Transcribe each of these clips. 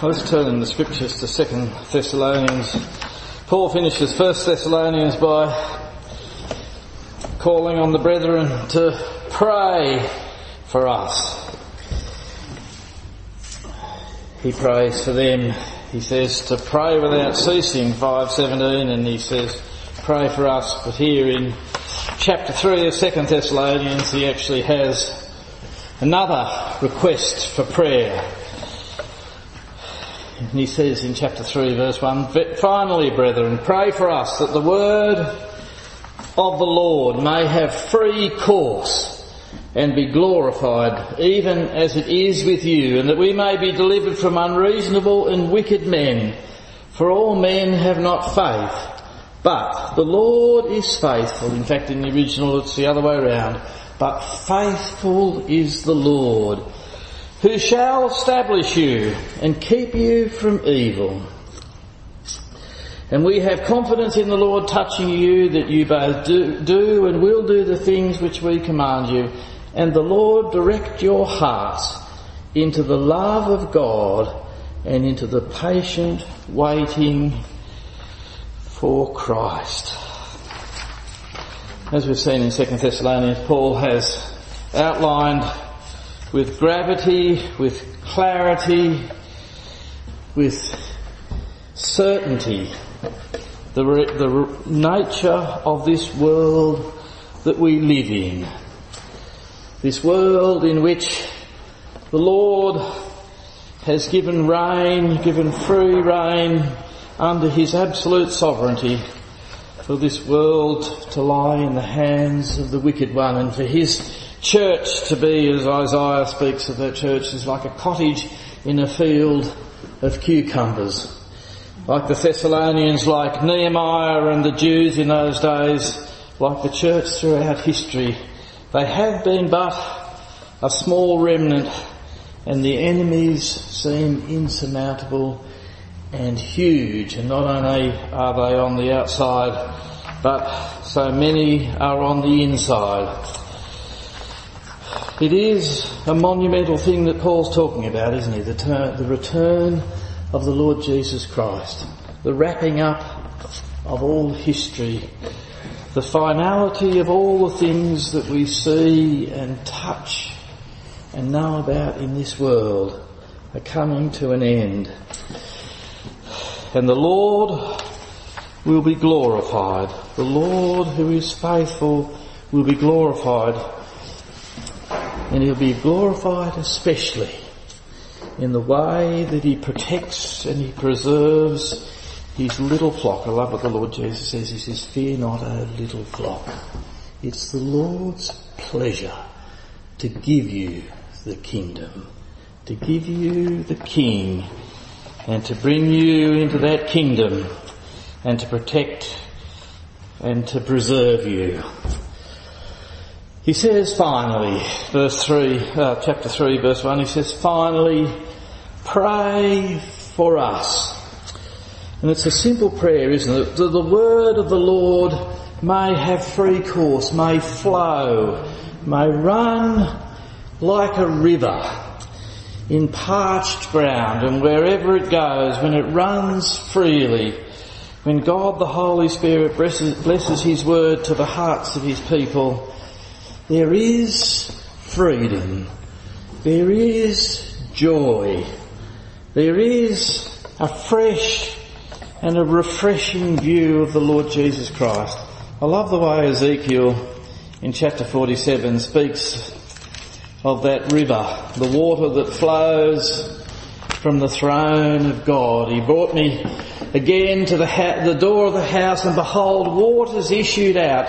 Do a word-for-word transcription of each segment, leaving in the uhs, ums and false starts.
Let's turn in the scriptures to Second Thessalonians. Paul finishes First Thessalonians by calling on the brethren to pray for us. He prays for them. He says to pray without ceasing, five seventeen, and he says pray for us. But here in chapter three of Second Thessalonians, he actually has another request for prayer. And he says in chapter three verse one, "Finally, brethren, pray for us that the word of the Lord may have free course and be glorified, even as it is with you, and that we may be delivered from unreasonable and wicked men. For all men have not faith, but the Lord is faithful." In fact, in the original it's the other way around. "But faithful is the Lord, who shall establish you and keep you from evil. And we have confidence in the Lord touching you, that you both do, do and will do the things which we command you. And the Lord direct your hearts into the love of God and into the patient waiting for Christ." As we've seen in Second Thessalonians, Paul has outlined with gravity, with clarity, with certainty the, re- the re- nature of this world that we live in. This world in which the Lord has given reign, given free reign under his absolute sovereignty, for this world to lie in the hands of the wicked one, and for his church to be, as Isaiah speaks of that church, is like a cottage in a field of cucumbers. Like the Thessalonians, like Nehemiah and the Jews in those days, like the church throughout history, they have been but a small remnant, and the enemies seem insurmountable and huge. And not only are they on the outside, but so many are on the inside. It is a monumental thing that Paul's talking about, isn't he? The, ter- the return of the Lord Jesus Christ. The wrapping up of all history. The finality of all the things that we see and touch and know about in this world are coming to an end. And the Lord will be glorified. The Lord who is faithful will be glorified. And he'll be glorified especially in the way that he protects and he preserves his little flock. I love what the Lord Jesus says. He says, "Fear not, O little flock." It's the Lord's pleasure to give you the kingdom, to give you the King, and to bring you into that kingdom, and to protect and to preserve you. He says finally, verse three, uh, chapter three, verse one, he says, "Finally, pray for us." And it's a simple prayer, isn't it? That the word of the Lord may have free course, may flow, may run like a river in parched ground, and wherever it goes, when it runs freely, when God the Holy Spirit blesses, blesses his word to the hearts of his people, there is freedom, there is joy, there is a fresh and a refreshing view of the Lord Jesus Christ. I love the way Ezekiel in chapter forty-seven speaks of that river, the water that flows from the throne of God. He brought me again to the, ha- the door of the house, and behold, waters issued out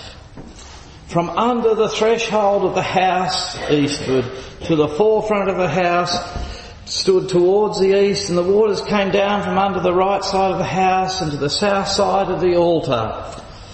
from under the threshold of the house eastward to the forefront of the house, stood towards the east, and the waters came down from under the right side of the house and to the south side of the altar.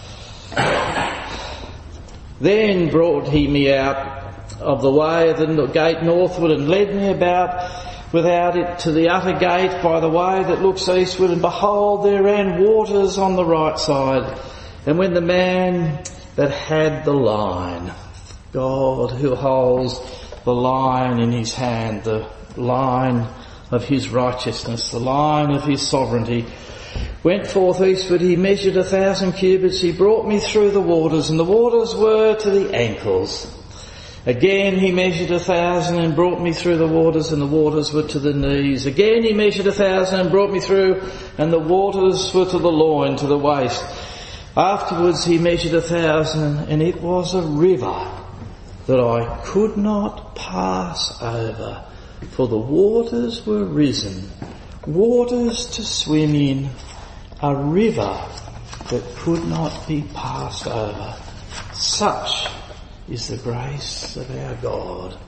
Then brought he me out of the way of the gate northward, and led me about without it to the utter gate by the way that looks eastward, and behold, there ran waters on the right side. And when the man that had the line, God who holds the line in his hand, the line of his righteousness, the line of his sovereignty. Went forth eastward, he measured a thousand cubits, he brought me through the waters, and the waters were to the ankles. Again he measured a thousand and brought me through the waters, and the waters were to the knees. Again he measured a thousand and brought me through, and the waters were to the loin, to the waist. Afterwards he measured a thousand, and it was a river that I could not pass over, for the waters were risen, waters to swim in, a river that could not be passed over. Such is the grace of our God.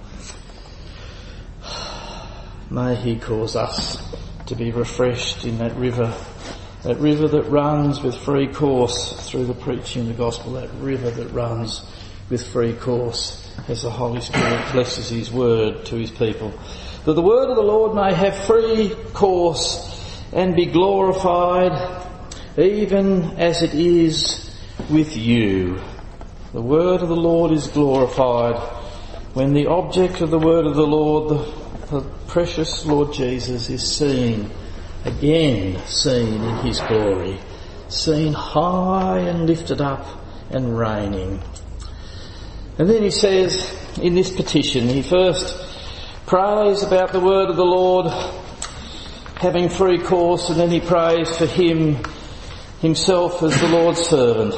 May he cause us to be refreshed in that river, that river that runs with free course through the preaching of the gospel, that river that runs with free course as the Holy Spirit blesses his word to his people. That the word of the Lord may have free course and be glorified, even as it is with you. The word of the Lord is glorified when the object of the word of the Lord, the, the precious Lord Jesus, is seen, again seen in his glory, seen high and lifted up and reigning. And then he says in this petition, he first prays about the word of the Lord having free course, and then he prays for him, himself as the Lord's servant,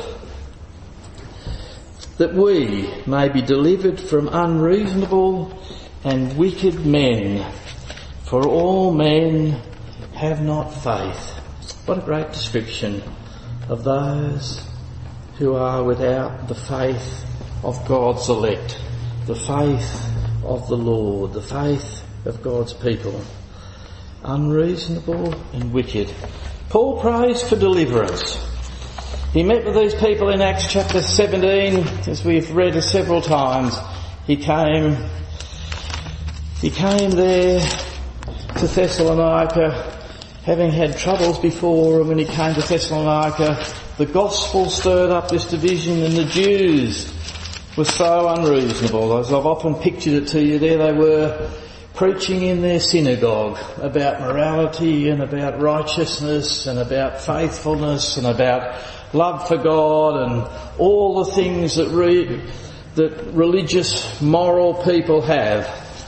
that we may be delivered from unreasonable and wicked men, for all men have not faith. What a great description of those who are without the faith of God's elect, the faith of the Lord, the faith of God's people. Unreasonable and wicked. Paul prays for deliverance. He met with these people in Acts chapter seventeen, as we've read several times. He came, he came there to Thessalonica, having had troubles before, and when he came to Thessalonica, the gospel stirred up this division, and the Jews were so unreasonable. As I've often pictured it to you, there they were preaching in their synagogue about morality and about righteousness and about faithfulness and about love for God and all the things that re- that religious, moral people have.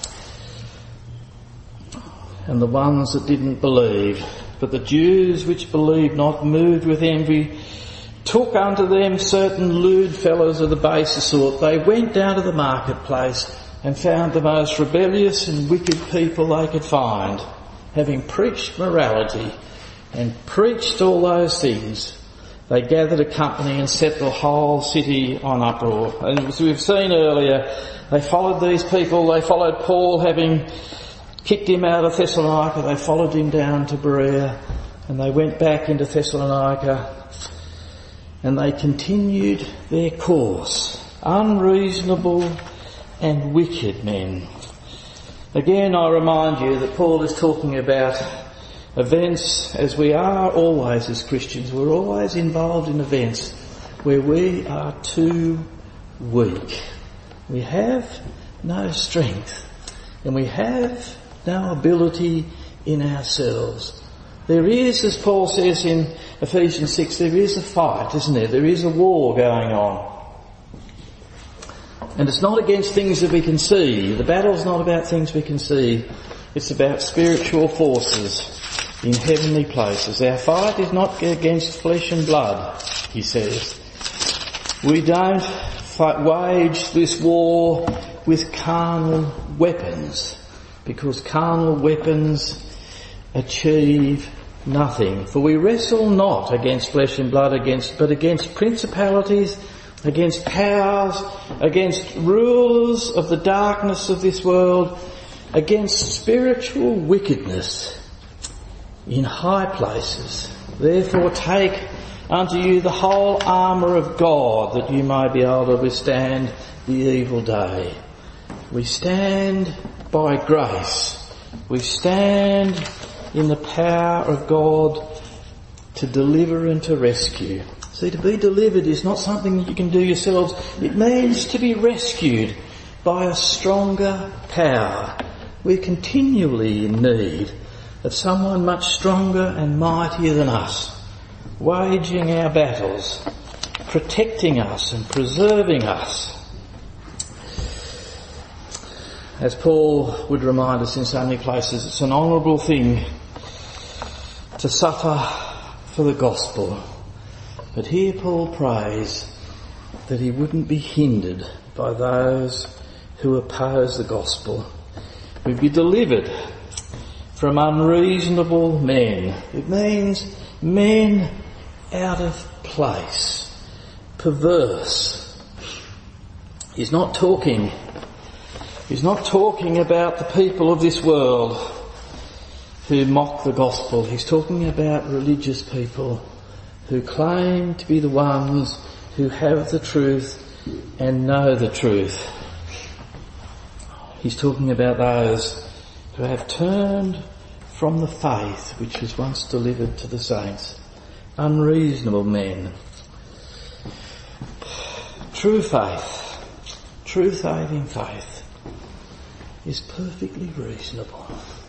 And the ones that didn't believe. But the Jews which believed not, moved with envy, took unto them certain lewd fellows of the baser sort. They went down to the marketplace and found the most rebellious and wicked people they could find, having preached morality and preached all those things. They gathered a company and set the whole city on uproar. And as we've seen earlier, they followed these people, they followed Paul, having kicked him out of Thessalonica, they followed him down to Berea, and they went back into Thessalonica, and they continued their course. Unreasonable and wicked men. Again, I remind you that Paul is talking about events, as we are always as Christians. We're always involved in events where we are too weak. We have no strength, and we have no ability in ourselves. There is, as Paul says in Ephesians six, there is a fight, isn't there? There is a war going on. And it's not against things that we can see. The battle's not about things we can see. It's about spiritual forces in heavenly places. Our fight is not against flesh and blood, he says. We don't fight, wage this war with carnal weapons, because carnal weapons achieve nothing. For we wrestle not against flesh and blood, against, but against principalities, against powers, against rulers of the darkness of this world, against spiritual wickedness in high places. Therefore take unto you the whole armour of God, that you may be able to withstand the evil day. We stand by grace. We stand in the power of God to deliver and to rescue. See, to be delivered is not something that you can do yourselves. It means to be rescued by a stronger power. We're continually in need of someone much stronger and mightier than us, waging our battles, protecting us and preserving us. As Paul would remind us in so many places, it's an honourable thing to suffer for the gospel. But here Paul prays that he wouldn't be hindered by those who oppose the gospel. We'd be delivered from unreasonable men. It means men out of place, perverse. He's not talking, he's not talking about the people of this world who mock the gospel. He's talking about religious people who claim to be the ones who have the truth and know the truth. He's talking about those who have turned from the faith which was once delivered to the saints. Unreasonable men. True faith, true saving faith is perfectly reasonable.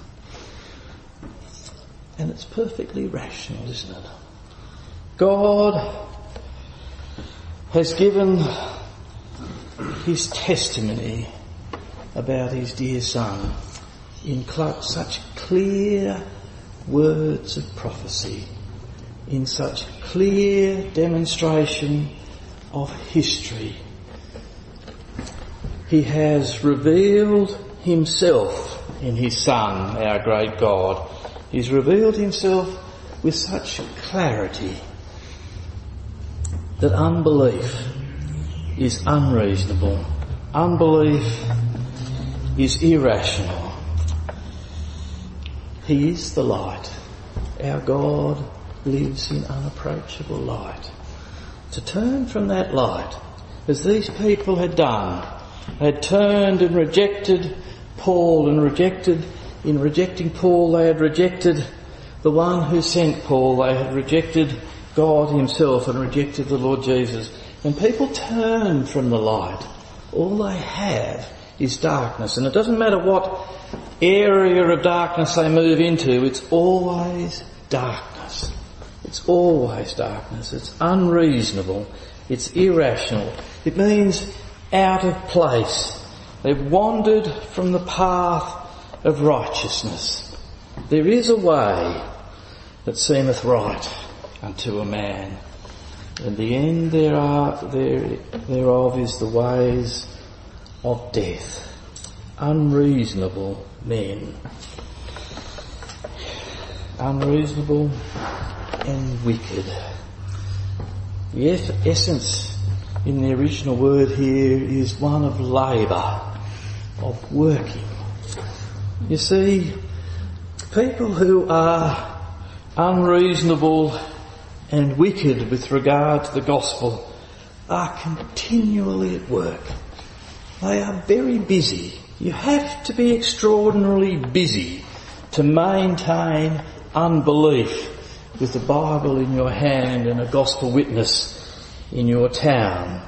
And it's perfectly rational, isn't it? God has given his testimony about his dear Son in cl- such clear words of prophecy, in such clear demonstration of history. He has revealed himself in his Son, our great God. He's revealed himself with such clarity that unbelief is unreasonable. Unbelief is irrational. He is the light. Our God lives in unapproachable light. To turn from that light, as these people had done, had turned and rejected Paul and rejected, in rejecting Paul they had rejected the one who sent Paul, they had rejected God himself and rejected the Lord Jesus. When people turn from the light, all they have is darkness. And it doesn't matter what area of darkness they move into, it's always darkness. It's always darkness. It's unreasonable. It's irrational. It means out of place. They've wandered from the path of righteousness. There is a way that seemeth right unto a man, and the end there are, there, thereof is the ways of death. Unreasonable men. Unreasonable and wicked. The essence in the original word here is one of labour, of working. You see, people who are unreasonable and wicked with regard to the gospel are continually at work. They are very busy. You have to be extraordinarily busy to maintain unbelief with the Bible in your hand and a gospel witness in your town.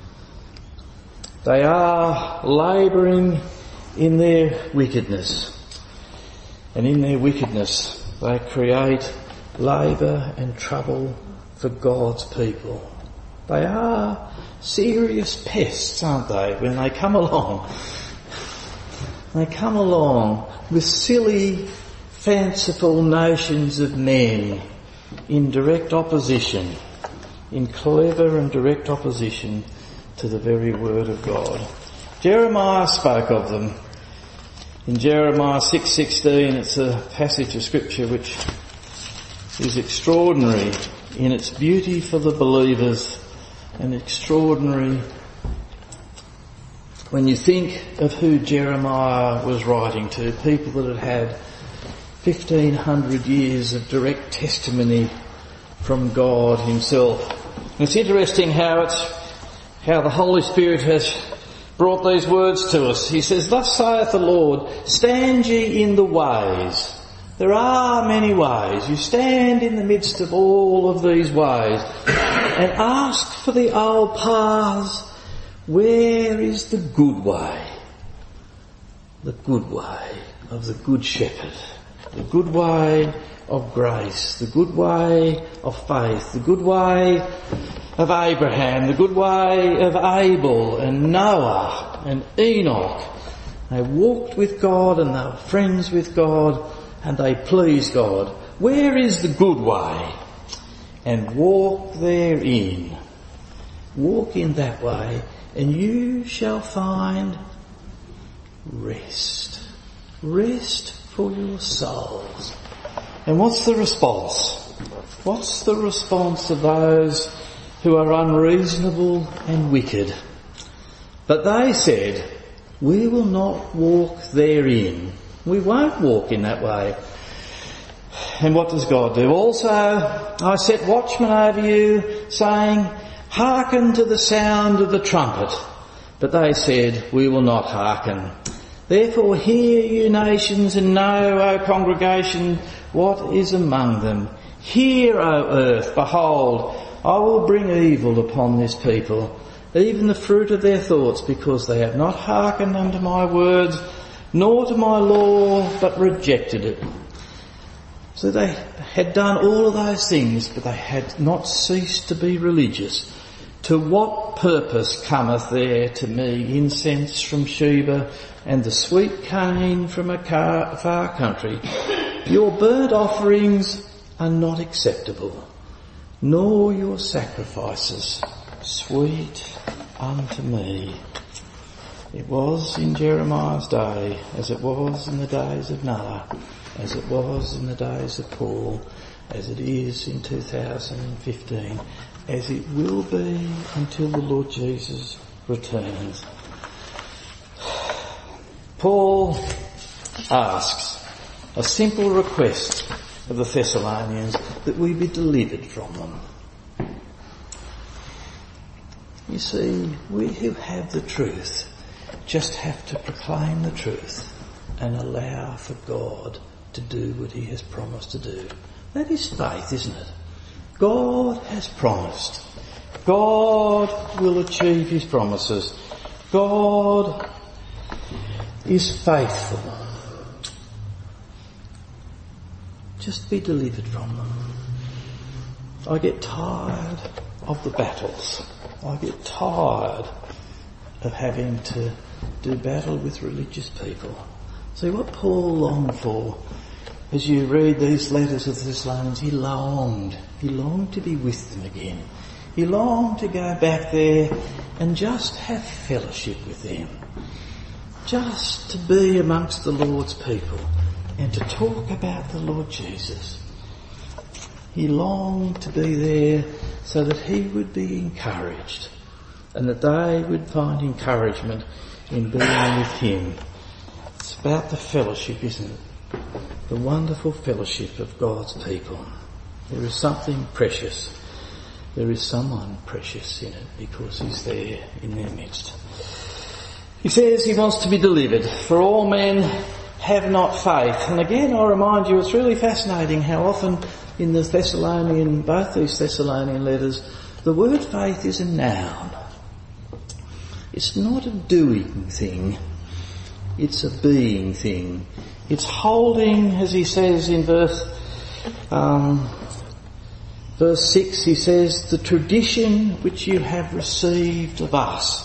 They are labouring in their wickedness, and in their wickedness they create labour and trouble for God's people. They are serious pests, aren't they, when they come along. They come along with silly, fanciful notions of men in direct opposition, in clever and direct opposition to the very word of God. Jeremiah spoke of them. In Jeremiah six sixteen, it's a passage of scripture which is extraordinary in its beauty for the believers and extraordinary when you think of who Jeremiah was writing to, people that had had fifteen hundred years of direct testimony from God himself. And it's interesting how it's, how the Holy Spirit has brought these words to us. He says, "Thus saith the Lord, stand ye in the ways." There are many ways. You stand in the midst of all of these ways and ask for the old paths. Where is the good way? The good way of the good shepherd, the good way of grace, the good way of faith, the good way of Abraham, the good way of Abel and Noah and Enoch. They walked with God and they were friends with God and they pleased God. Where is the good way? And walk therein. Walk in that way and you shall find rest. Rest for your souls. And what's the response? What's the response of those who are unreasonable and wicked? But they said, we will not walk therein. We won't walk in that way. And what does God do? Also, I set watchmen over you, saying, hearken to the sound of the trumpet. But they said, we will not hearken. Therefore hear, you nations, and know, O congregation, what is among them. Hear, O earth, behold, I will bring evil upon this people, even the fruit of their thoughts, because they have not hearkened unto my words, nor to my law, but rejected it. So they had done all of those things, but they had not ceased to be religious. To what purpose cometh there to me incense from Sheba and the sweet cane from a far country? Your burnt offerings are not acceptable, nor your sacrifices sweet unto me. It was in Jeremiah's day, as it was in the days of Noah, as it was in the days of Paul, as it is in two thousand fifteen, as it will be until the Lord Jesus returns. Paul asks a simple request of the Thessalonians, that we be delivered from them. You see, we who have the truth just have to proclaim the truth and allow for God to do what he has promised to do. That is faith, isn't it? God has promised. God will achieve his promises. God is faithful. Just be delivered from them. I get tired of the battles. I get tired of having to do battle with religious people. See, what Paul longed for, as you read these letters of the Thessalonians, he longed. He longed to be with them again. He longed to go back there and just have fellowship with them. Just to be amongst the Lord's people and to talk about the Lord Jesus. He longed to be there so that he would be encouraged and that they would find encouragement in being with him. It's about the fellowship, isn't it? The wonderful fellowship of God's people. There is something precious. There is someone precious in it because he's there in their midst. He says he wants to be delivered, for all men have not faith. And again, I remind you, it's really fascinating how often in the Thessalonian, both these Thessalonian letters, the word faith is a noun. It's not a doing thing. It's a being thing. It's holding, as he says in verse, um, verse six, he says, the tradition which you have received of us.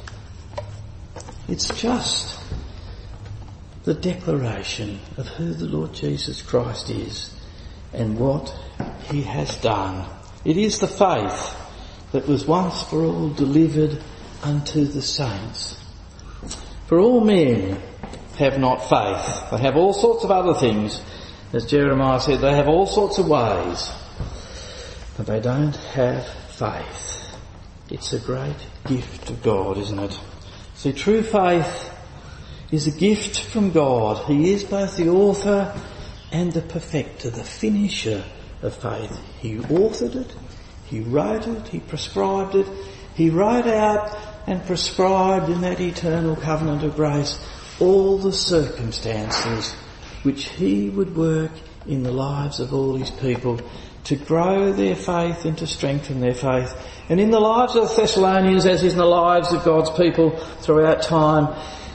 It's just the declaration of who the Lord Jesus Christ is and what he has done. It is the faith that was once for all delivered unto the saints. For all men have not faith. They have all sorts of other things. As Jeremiah said, they have all sorts of ways. But they don't have faith. It's a great gift of God, isn't it? See, true faith is a gift from God. He is both the author and the perfecter, the finisher of faith. He authored it, he wrote it, he prescribed it, he wrote out and prescribed in that eternal covenant of grace all the circumstances which he would work in the lives of all his people to grow their faith and to strengthen their faith. And in the lives of the Thessalonians, as in the lives of God's people throughout time,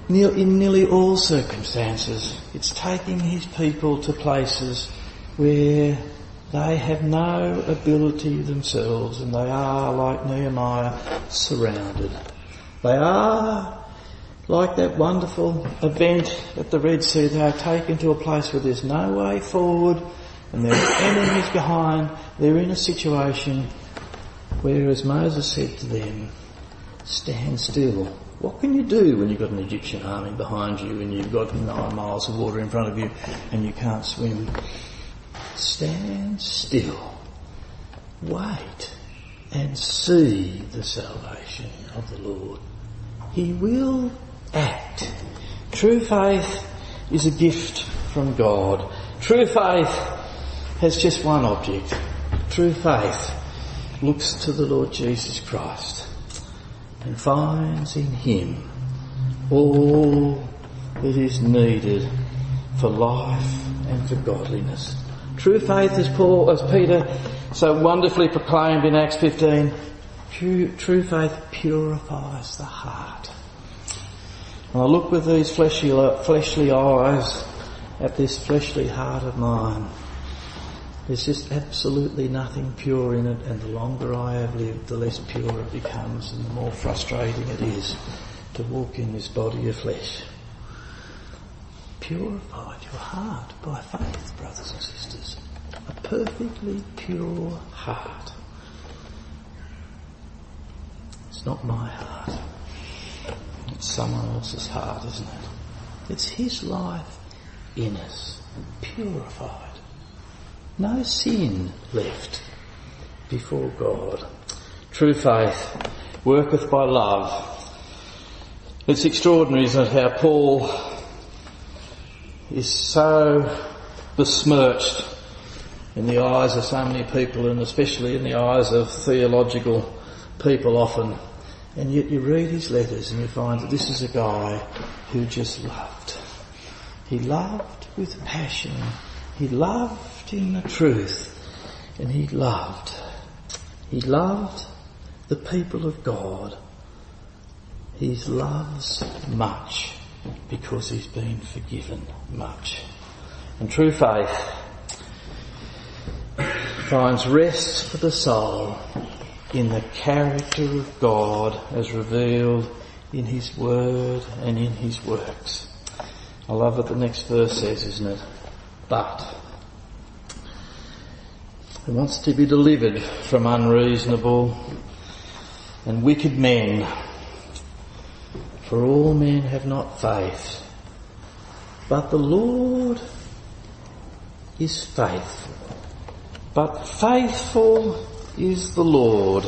in nearly all circumstances. It's taking his people to places where they have no ability themselves, and they are, like Nehemiah, surrounded. They are like that wonderful event at the Red Sea. They are taken to a place where there's no way forward and there are enemies behind. They're in a situation where, as Moses said to them, stand still. What can you do when you've got an Egyptian army behind you and you've got nine miles of water in front of you and you can't swim? Stand still. Wait and see the salvation of the Lord. He will act. True faith is a gift from God. True faith has just one object. True faith looks to the Lord Jesus Christ and finds in him all that is needed for life and for godliness. True faith, as Paul, as Peter so wonderfully proclaimed in Acts fifteen, true, true faith purifies the heart. And I look with these fleshly, fleshly eyes at this fleshly heart of mine. There's just absolutely nothing pure in it, and the longer I have lived, the less pure it becomes, and the more frustrating it is to walk in this body of flesh. Purified your heart by faith, brothers and sisters. A perfectly pure heart. It's not my heart. It's someone else's heart, isn't it? It's his life in us, purified. No sin left before God. True faith worketh by love. It's extraordinary, isn't it, how Paul is so besmirched in the eyes of so many people, and especially in the eyes of theological people often. And yet you read his letters and you find that this is a guy who just loved. He loved with passion. He loved in the truth. And he loved. He loved the people of God. He loves much because he's been forgiven much. And true faith finds rest for the soul in the character of God as revealed in his word and in his works. I love what the next verse says, isn't it? But he wants to be delivered from unreasonable and wicked men. For all men have not faith, but the Lord is faithful. But faithful is the Lord.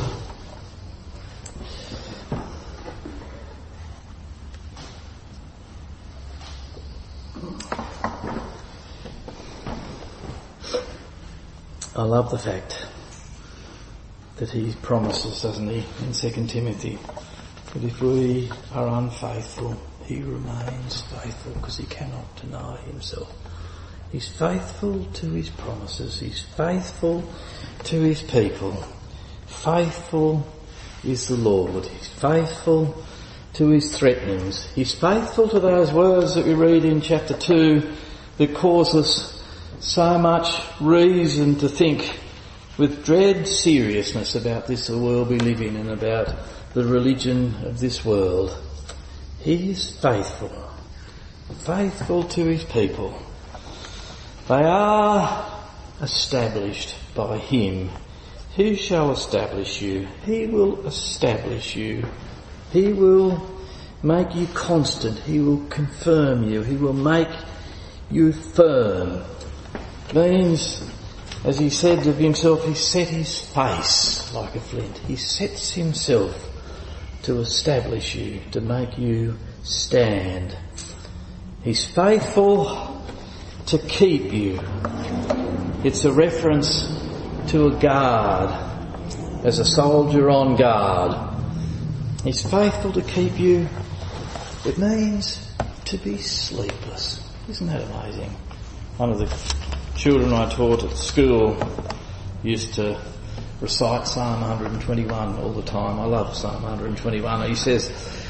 I love the fact that he promises, doesn't he, in Second Timothy, that if we are unfaithful, he remains faithful because he cannot deny himself. He's faithful to his promises. He's faithful to his people. Faithful is the Lord. He's faithful to his threatenings. He's faithful to those words that we read in chapter two that cause us so much reason to think with dread seriousness about this world we live in and about the religion of this world. He is faithful. Faithful to his people. They are established by him. Who shall establish you? He will establish you. He will make you constant. He will confirm you. He will make you firm. Means, as he said of himself, he set his face like a flint. He sets himself to establish you, to make you stand. He's faithful to keep you. It's a reference to a guard, as a soldier on guard. He's faithful to keep you. It means to be sleepless. Isn't that amazing? One of the children I taught at school used to recite Psalm one twenty-one all the time. I love Psalm one twenty-one. He says,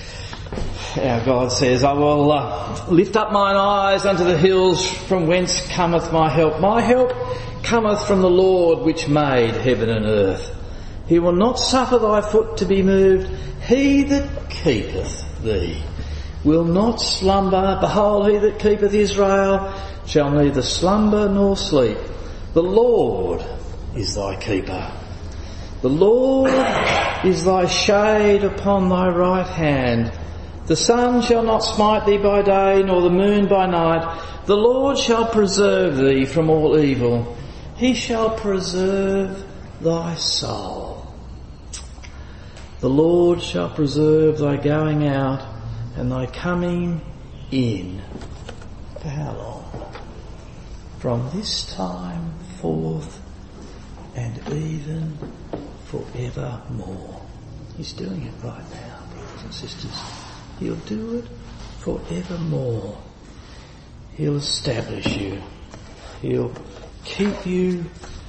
Our God says, I will uh, lift up mine eyes unto the hills from whence cometh my help. My help cometh from the Lord which made heaven and earth. He will not suffer thy foot to be moved. He that keepeth thee will not slumber. Behold, he that keepeth Israel shall neither slumber nor sleep. The Lord is thy keeper. The Lord is thy shade upon thy right hand. The sun shall not smite thee by day, nor the moon by night. The Lord shall preserve thee from all evil. He shall preserve thy soul. The Lord shall preserve thy going out and thy coming in. For how long? From this time forth and even forevermore. He's doing it right now, brothers and sisters. He'll do it forevermore. He'll establish you. He'll keep you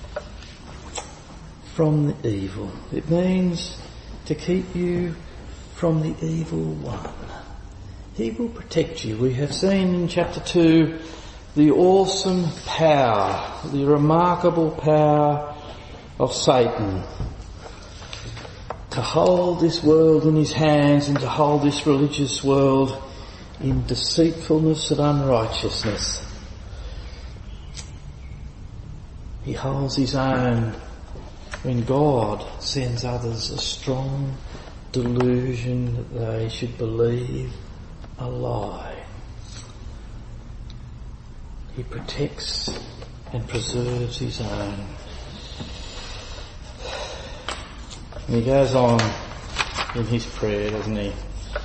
from the evil. It means to keep you from the evil one. He will protect you. We have seen in chapter two the awesome power, the remarkable power of Satan to hold this world in his hands and to hold this religious world in deceitfulness and unrighteousness. He holds his own when God sends others a strong delusion that they should believe a lie. He protects and preserves his own. And he goes on in his prayer, doesn't he?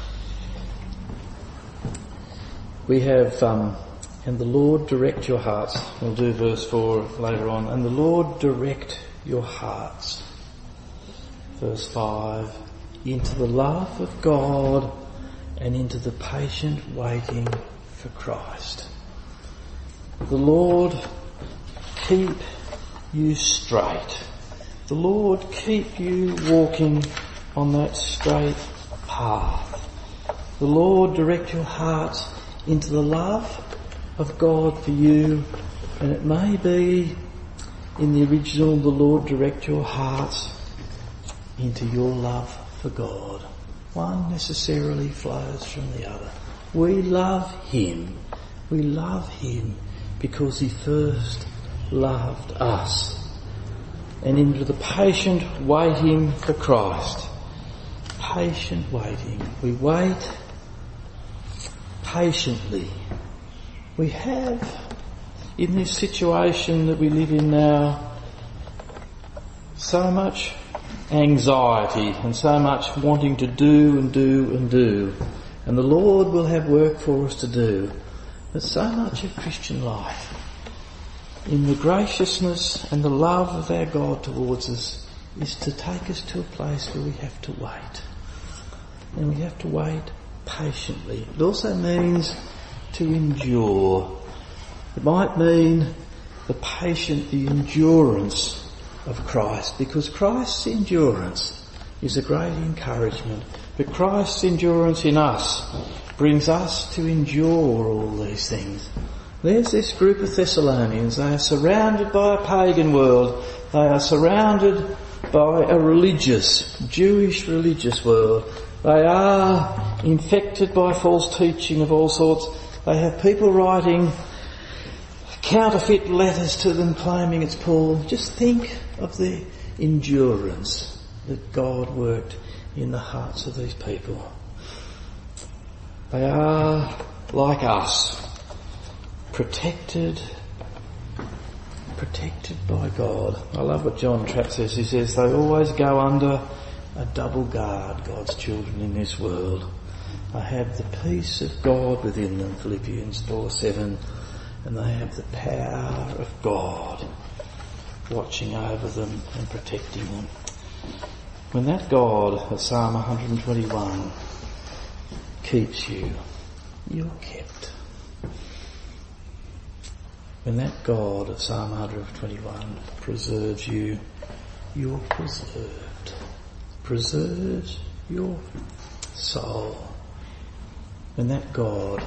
We have, um, and the Lord direct your hearts. We'll do verse four later on. And the Lord direct your hearts. Verse five. Into the love of God and into the patient waiting for Christ. The Lord keep you straight. The Lord keep you walking on that straight path. The Lord direct your hearts into the love of God for you, and it may be in the original, the Lord direct your hearts into your love for God. One necessarily flows from the other. We love Him. We love Him because He first loved us. And into the patient waiting for Christ. Patient waiting. We wait patiently. We have, in this situation that we live in now, so much anxiety and so much wanting to do and do and do. And the Lord will have work for us to do. But so much of Christian life, in the graciousness and the love of our God towards us, is to take us to a place where we have to wait. And we have to wait patiently. It also means to endure. It might mean the patient, the endurance of Christ, because Christ's endurance is a great encouragement. But Christ's endurance in us brings us to endure all these things. There's this group of Thessalonians. They are surrounded by a pagan world. They are surrounded by a religious, Jewish religious world. They are infected by false teaching of all sorts. They have people writing counterfeit letters to them claiming it's Paul. Just think of the endurance that God worked in the hearts of these people. They are like us. Protected, protected by God. I love what John Trapp says. He says they always go under a double guard, God's children in this world. They have the peace of God within them, Philippians four seven, and they have the power of God watching over them and protecting them. When that God of Psalm one twenty-one keeps you, you're kept. When that God of Psalm one twenty-one preserves you, you're preserved. Preserves your soul. when that God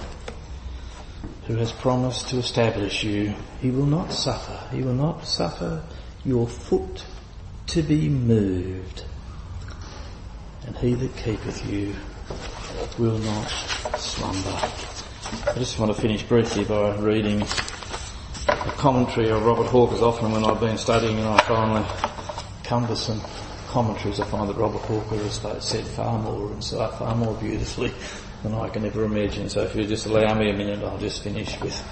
who has promised to establish you, he will not suffer, he will not suffer your foot to be moved. And he that keepeth you will not slumber. I just want to finish briefly by reading a commentary of Robert Hawker's. Often when I've been studying and I finally come to some commentaries, I find that Robert Hawker has said far more and so far more beautifully than I can ever imagine. So if you just allow me a minute, I'll just finish with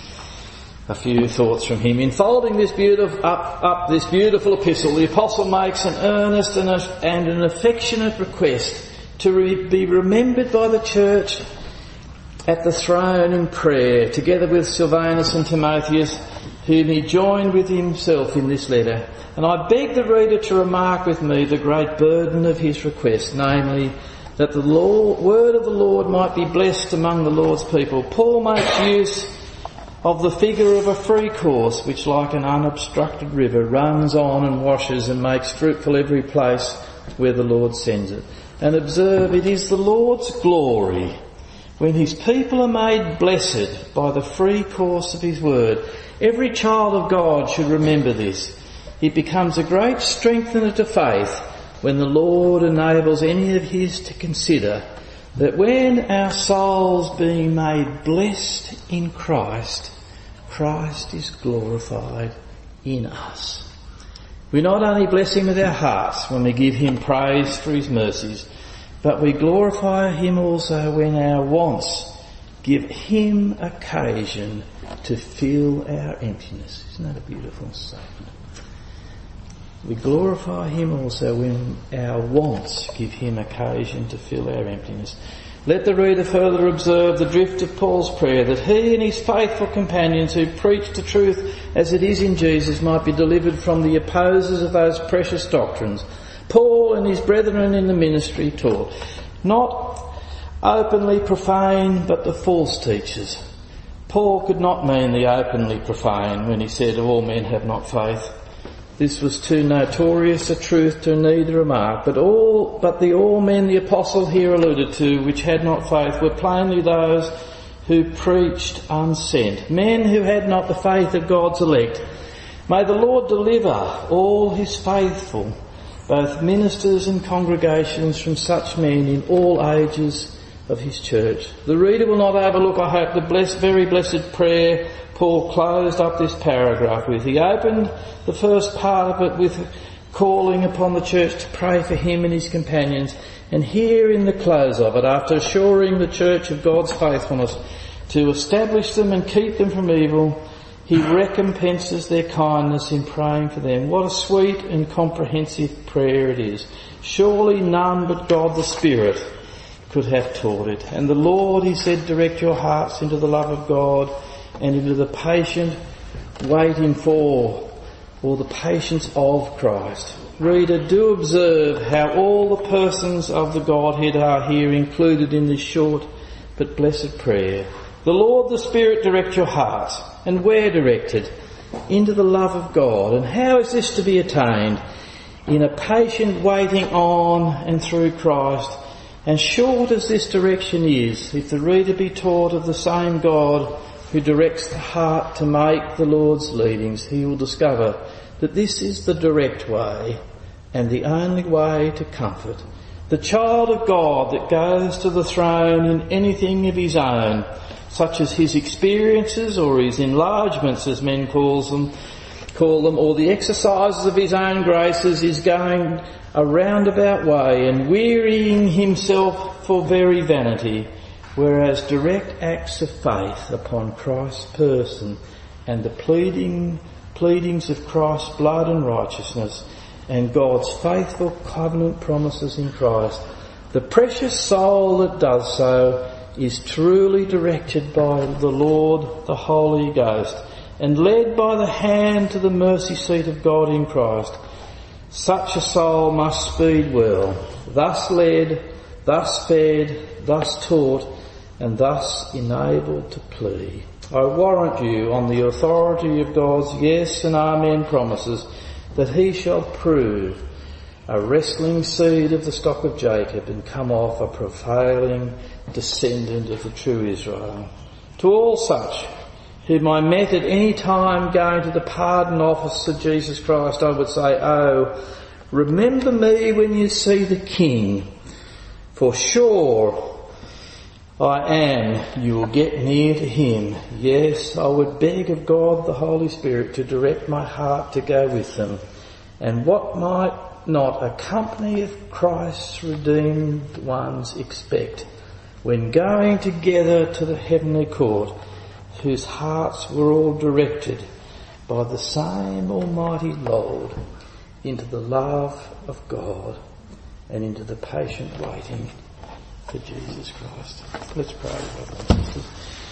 a few thoughts from him. In folding this beautiful, up, up this beautiful epistle, the apostle makes an earnest and, a, and an affectionate request to re, be remembered by the church at the throne in prayer, together with Silvanus and Timotheus, whom he joined with himself in this letter. And I beg the reader to remark with me the great burden of his request, namely, that the law, word of the Lord might be blessed among the Lord's people. Paul makes use of the figure of a free course, which like an unobstructed river runs on and washes and makes fruitful every place where the Lord sends it. And observe, it is the Lord's glory when his people are made blessed by the free course of his word. Every child of God should remember this. It becomes a great strengthener to faith when the Lord enables any of his to consider that when our souls being made blessed in Christ, Christ is glorified in us. We not only bless him with our hearts when we give him praise for his mercies, but we glorify him also when our wants give him occasion to fill our emptiness. Isn't that a beautiful statement? We glorify him also when our wants give him occasion to fill our emptiness. Let the reader further observe the drift of Paul's prayer, that he and his faithful companions who preached the truth as it is in Jesus might be delivered from the opposers of those precious doctrines. Paul and his brethren in the ministry taught, not openly profane, but the false teachers. Paul could not mean the openly profane when he said all men have not faith. This was too notorious a truth to need a remark, but all, but the all men the apostle here alluded to, which had not faith, were plainly those who preached unsent, men who had not the faith of God's elect. May the Lord deliver all his faithful, both ministers and congregations, from such men in all ages of his church. The reader will not overlook, I hope, the blessed, very blessed prayer Paul closed up this paragraph with. He opened the first part of it with calling upon the church to pray for him and his companions. And here in the close of it, after assuring the church of God's faithfulness to establish them and keep them from evil, he recompenses their kindness in praying for them. What a sweet and comprehensive prayer it is. Surely none but God the Spirit could have taught it. And the Lord, he said, direct your hearts into the love of God and into the patient waiting for, or the patience of Christ. Reader, do observe how all the persons of the Godhead are here included in this short but blessed prayer. The Lord, the Spirit, direct your hearts. And where directed? Into the love of God. And how is this to be attained? In a patient waiting on and through Christ. And short as this direction is, if the reader be taught of the same God who directs the heart to make the Lord's leadings, he will discover that this is the direct way and the only way to comfort. The child of God that goes to the throne in anything of his own, such as his experiences or his enlargements, as men calls them, call them, or the exercises of his own graces, is going a roundabout way and wearying himself for very vanity, whereas direct acts of faith upon Christ's person and the pleading, pleadings of Christ's blood and righteousness and God's faithful covenant promises in Christ, the precious soul that does so is truly directed by the Lord, the Holy Ghost, and led by the hand to the mercy seat of God in Christ. Such a soul must speed well, thus led, thus fed, thus taught, and thus enabled to plead. I warrant you on the authority of God's yes and amen promises that he shall prove a wrestling seed of the stock of Jacob, and come off a prevailing descendant of the true Israel. To all such whom I met at any time going to the pardon office of Jesus Christ, I would say, oh, remember me when you see the King, for sure I am, you will get near to him. Yes, I would beg of God the Holy Spirit to direct my heart to go with them. And what might not a company of Christ's redeemed ones expect when going together to the heavenly court, whose hearts were all directed by the same Almighty Lord into the love of God and into the patient waiting for Jesus Christ. Let's pray, brothers and sisters.